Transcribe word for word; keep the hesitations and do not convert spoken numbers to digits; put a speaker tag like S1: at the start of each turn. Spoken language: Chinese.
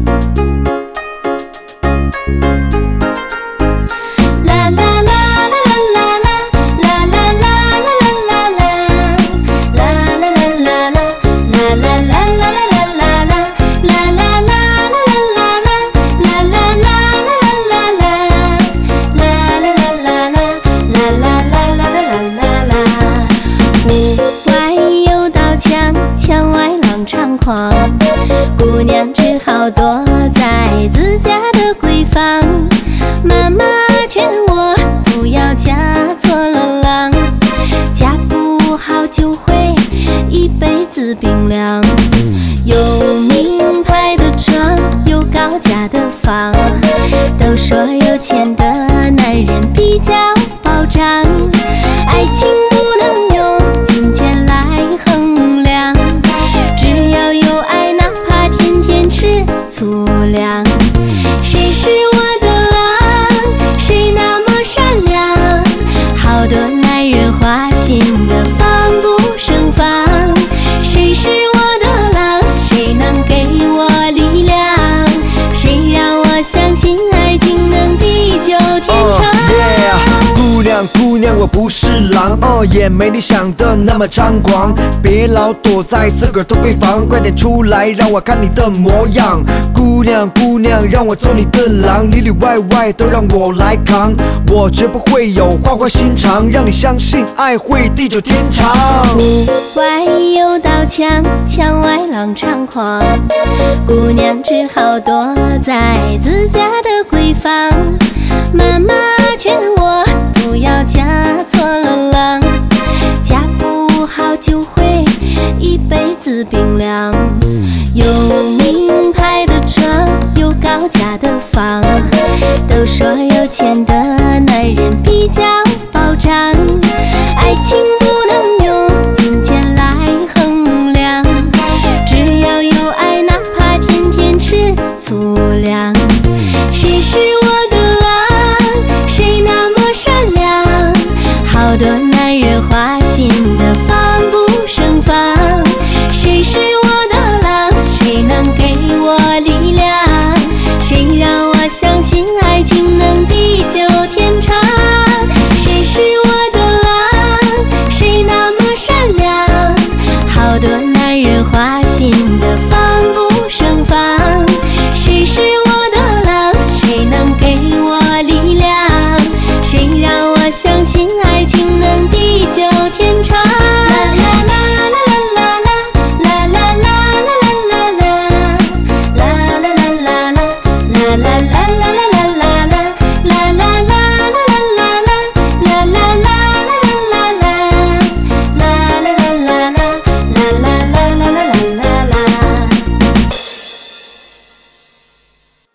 S1: 姑娘只好躲在自家的闺房，妈妈劝我不要嫁错了郎，嫁不好就会一辈子冰凉。有名牌的车，有高价的房，都说有钱的男人比较保障，爱情不能用金钱来衡量，只要有爱哪怕天天吃粗粮。谁是我的郎，谁那么善良，好多男人花心的防不胜防。谁是我的郎，谁能给我力量，谁让我相信爱情能地久天长。
S2: oh, yeah. 姑娘姑娘我不是狼哦，也没你想的那么猖狂，别老躲在自个儿的闺房，快点出来让我看你的模样。姑娘姑娘让我做你的郎，里里外外都让我来扛，我绝不会有花花心肠，让你相信爱会地久天长。
S1: 屋外有道墙，墙外浪猖狂，姑娘只好躲在自家的闺房，妈妈劝我不要嫁错了郎，嫁不好就会一辈子冰凉。有名牌的车，有高价的房，都说有钱的男人比较保障，爱情不能用金钱来衡量，只要有爱哪怕天天吃粗粮。